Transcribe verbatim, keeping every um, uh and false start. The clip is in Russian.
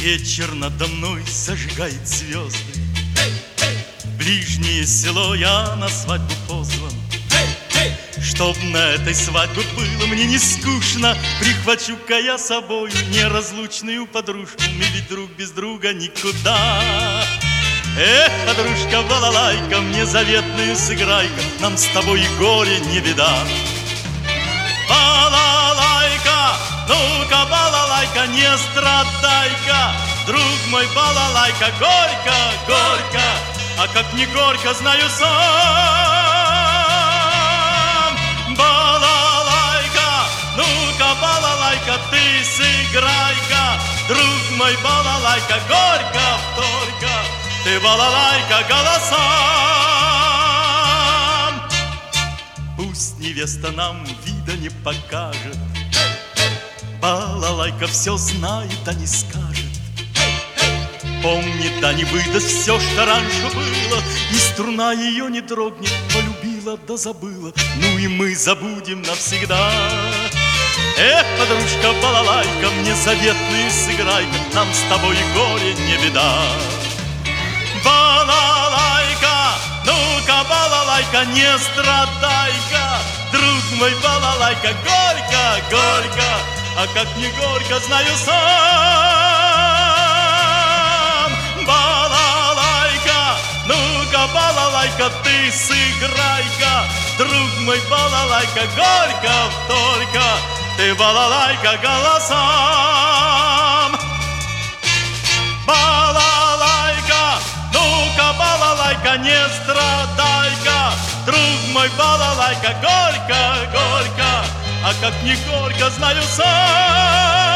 Вечер надо мной зажигает звезды. Ближнее село я на свадьбу позван. Чтоб на этой свадьбе было мне не скучно, прихвачу-ка я собой неразлучную подружку. Мы ведь друг без друга никуда. Эх, подружка балалайка, мне заветную сыграй-ка, нам с тобой и горе не беда. Балалайка, ну-ка, балалайка, не страдай-ка, друг мой, балалайка, горько, горько, а как не горько, знаю сам. Балалайка, ну-ка, балалайка, ты сыграй-ка, друг мой, балалайка, горько, горько, ты балалайка голосам. Пусть невеста нам вида не покажет, балалайка все знает, а не скажет. Помнит, да не выдаст все, что раньше было, и струна ее не дрогнет, полюбила да забыла, ну и мы забудем навсегда. Эх, подружка балалайка, мне заветную сыграй-ка, нам с тобой и горе не беда. Балалайка, ну-ка, балалайка, не страдай-ка, друг мой, балалайка, горько, горько, а как не горько, знаю сам. Балалайка, ну-ка, балалайка, ты сыграй-ка, друг мой, балалайка, горько, только, ты балалайка голосам. Балалайка, ну-ка, балалайка, не страдай-ка, друг мой, балалайка, горько, горько, а как не горько, знаю сам.